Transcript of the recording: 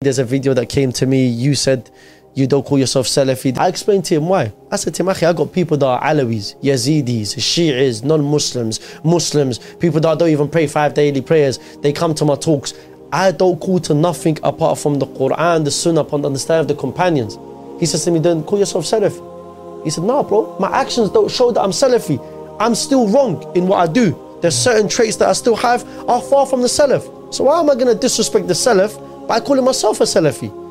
There's a video that came to me, you said you don't call yourself Salafi. I explained to him why. I said to him, I got people that are Alawis, Yazidis, Shi'is, non-Muslims, Muslims, people that don't even pray 5 daily prayers. They come to my talks. I don't call to nothing apart from the Quran, the Sunnah, upon the understanding of the companions. He says to me, don't call yourself Salafi. He said, nah bro, my actions don't show that I'm Salafi. I'm still wrong in what I do. There's certain traits that I still have are far from the Salaf. So why am I going to disrespect the Salaf by calling myself a Salafi?